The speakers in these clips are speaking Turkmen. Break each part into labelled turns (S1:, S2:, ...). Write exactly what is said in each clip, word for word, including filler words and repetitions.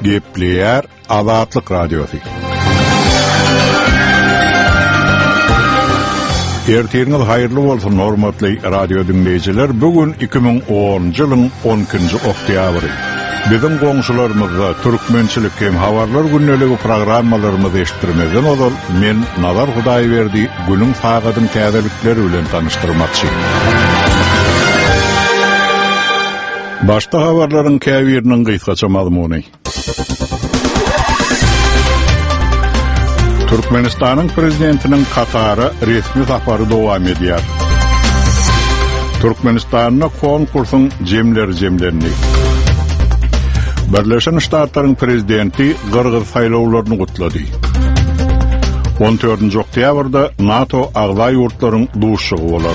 S1: Gepleyer Azatlyk Radiosu. Ertiriniz hayırlı bolsun hormatly radio dinleyijiler. Bugün iki bin onuncu ýylyň on ikinji oktýabry. Bizim goňşularymyzda türkmençilik hem habarlar günneligi programmalarymyzy eşitdirmeden ol, men Nazar Hudaýberdi günüň fagadyň täzelikleri bilen tanıştyrmakçy. Başta habarlaryň käbiriniň gysgaça mazmuny. Türkmenistanyň prezidentiniň Katara resmi safary dowam edýär. Türkmenistanyň konkursyň jemleri jemlerini. Birleşen Ştatlaryň prezidenti Gırgyz saýlawlaryny gutlady. on dördünji oktýabrda NATO agzay ýurtlaryň duşşugy bolar.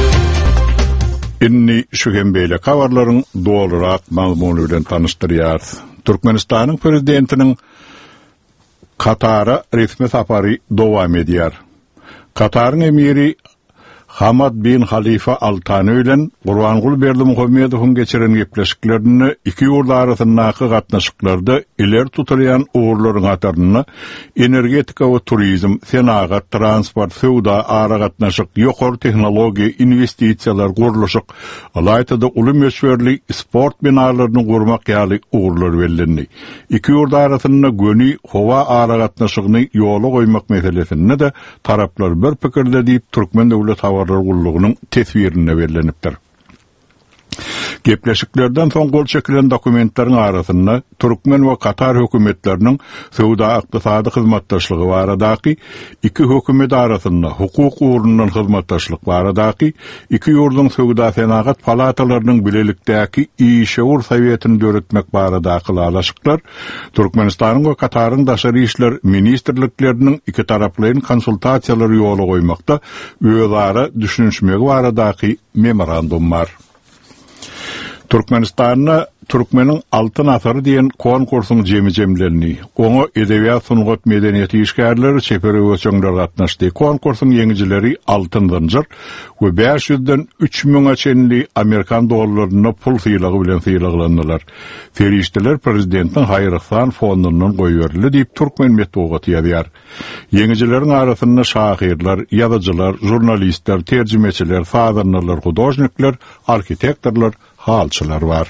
S1: Inni şu hembeýle habarlaryň dolarak mazmuny bilen tanıştyrýar. Türkmenistanyň prezidentiniň Katara resmi safary dowam edýär. Kataryň emiri Hamad bin Halifa Al Thani bilen Gurbanguly Berdimuhammedowyň geçiren gepleşiklerini iki ýurt arasyndaky gatnaşyklarda iler tutulýan uğurlaryň hatarına energetika we turizm, senagat, transport, sowda, ara gatnaşyk, ýokary tehnologiýa, investisiýalar, gurulşyk, alayda uly meşwerli sport binalaryny gurmak ýaly uğurlar berildi. İki ýurt arasynda göni howa ara gatnaşygyny ýola goýmak meselesinde de taraplar bir pikirde diýip Türkmen döwlet Gullugynyň tesbirini berilipdir. Gepleşiklerden soň gol çekilen dokumentleriň arasynda Türkmen we Katar hökümetleriniň sowda ykdysady hyzmatdaşlygy baradaky iki hökümet arasynda hukuk ugrundan hyzmatdaşlyk baradaky iki ýurdun sowda senagat palatalarynyň bilelikdäki işewur sowetini döretmek baradaky alaşyklar Türkmenistanyň we Kataryň daşary işler ministrlikleriniň iki taraplyň konsultasiýalary ýola goýmakda özara düşünüşmegi baradaky memorandum bar. Türkmenistanyň Türkmeniň altyn asary diýen konkursyň jemi-jemlerini, oňa edebiýat sunugat medeniýeti işgärleri çeperi öçüňler gatnaşdy. Konkursyň ýeňijileri altyn zynjyr we beş ýüzden üç miňe çenli Amerikan dollaryny pul syýlagy bilen syýlaglandylar. Ferişdeler prezidentiň Haýryksan fondundan goýberildi diýip Türkmen Medeniýeti ýazýar. Ýeňijileriň arasynda şahyrlar, ýazyjylar, jurnalistler, terjimeçiler, fazanlar, hudojnikler, arkitektorlar, halçylar bar.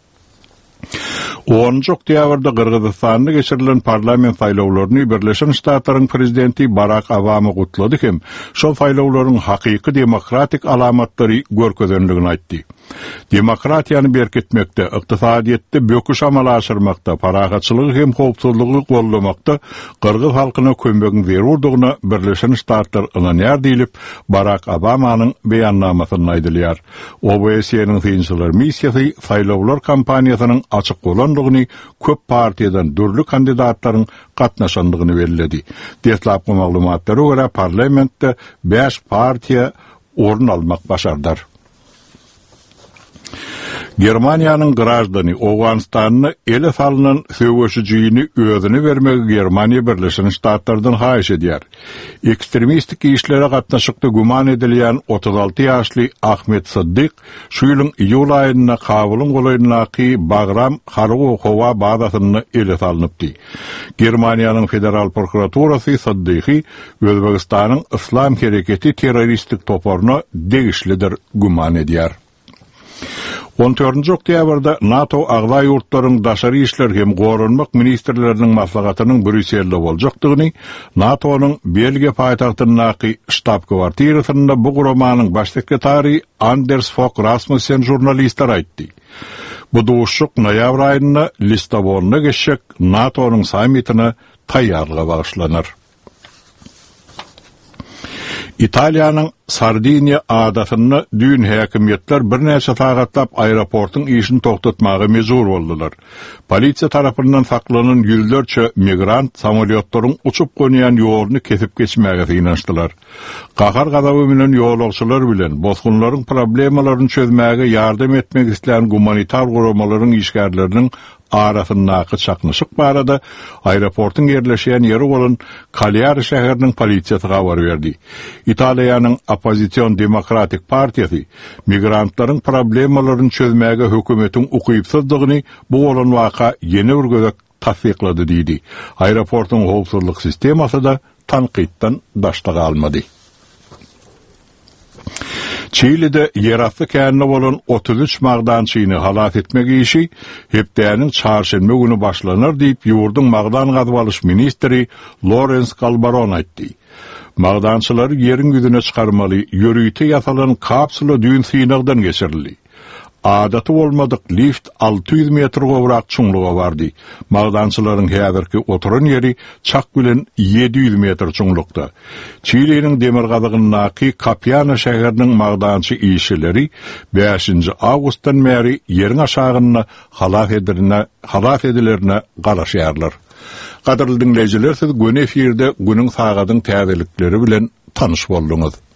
S1: onuncu oktýabrda Gırgyzstanda geçirilen parlament saýlawlaryny Birleşen Ştatlaryň prezidenti Barack Obama gutlady hem şol saýlawlaryň hakyky demokratik alamatlary görkezenligini aýtdy. Demokratiýany berkitmekde, ykdysadyýetde böküş amala aşyrmakda, paragatçylygy hem howpsuzlygy gollamakda Gırgyz halkyna kömegin berýärdigine Birleşen Ştatlar ynanýar diýilip Barack Obamanyň beýannamasyny aýdylýar. O B S-niň synçylar missiýasy saýlawlar kampaniýasynyň açyk bolandygyny, köp partiýadan dürli kandidatlaryň gatnaşandygyny bellädi. Detlapky maglumatlary görä parlamentde beş partiýa orun almak başardylar. Germaniýanyň grajdany Owganistanyny ele salynan söwüşüjini özüne bermegi Germaniýa Birleşen Ştatlardan haýyş edýär. Ekstremistik işlere gatnaşykda guman edilýän otuz alty ýaşly Ahmet Sıddyk şu ýylyň iýul aýynda Kabulň golaýyndaky Bagram Harugo howa bazasyny ele salynypdy. Germaniýanyň federal prokuraturasy Sıddyky Özbegistanyň Islam hereketi terroristik toparyna degişlidir guman edýär. on dördünji oktýabrda NATO agzay ýurtlaryň daşary işler hem gorunmak ministrleriniň maslahatynyň Brüsselde boljakdygyny NATO'nyň Belgiýa paýtagtyndaky ştab-kwartirasynda bu guramanyň baş sekretary Anders Fogh Rasmussen jurnalistler aýtdy. Bu duşşuk noýabr aýynda Lissabonda geçecek NATO'nyň sammitine taýýarlyga bagyşlanar. İtaliýanyň Sardiniýa adatyny dün häkimetler bir näçe sagatlap aeroportyň işini toktatmagy mejbur boldular. Polisiýa tarapyndan saklanan ýüzlerçe migrant samolyotlaryň uçup gönýän ýoluny kesip geçmäge ýynaşdylar. Gahar gazaby bilen ýolagçylar bilen bozgunlaryň problemalaryny çözmäge ýardam etmek isleýän humanitar guramalaryň işgärleriniň arasyndaky çaknyşyk barada aeroportyň yerleşýän ýeri bolan Cagliari şäheriniň polisiýasy habar berdi. Italiýanyň Opozisiýon Demokratik Partiýasy migrantlaryň problemalaryny çözmäge hökümetiň ukypsızdygyny bu bolan waka ýeni bir gözek tasdiqlady diýdi. Aeroportun howpsuzlyk sistemasy da tanqiddan daşda galmady. Çile'de yerastı känine bolan otuz üç magdançyny halak etmek işi hepdäniň çarşembe günü başlanar diýip ýurdun magdan gazyp alyş ministri Lawrence Calbaron aýtdy. Magdançylary ýeriň ýüzüne çykarmaly, ýörüýte ýasalan kapsula düýün synagdan geçirildi. Adaty bolmadyk lift altı yüz metr gowrak çuňluga bardy. Magdançylaryň häzirki oturan ýeri çak bilen yedi yüz metr çuňlukda. Çile'niň demir gazygynyňky Capiana şäheriniň magdançy işçileri beşinji awgustdan beri ýeriň aşagyna halak edilerine, halak edilerine garaşýarlar. Gaderly dinleýijiler, siz gün efirde günüň sagadyň täzelikleri bilen tanış boldunuz.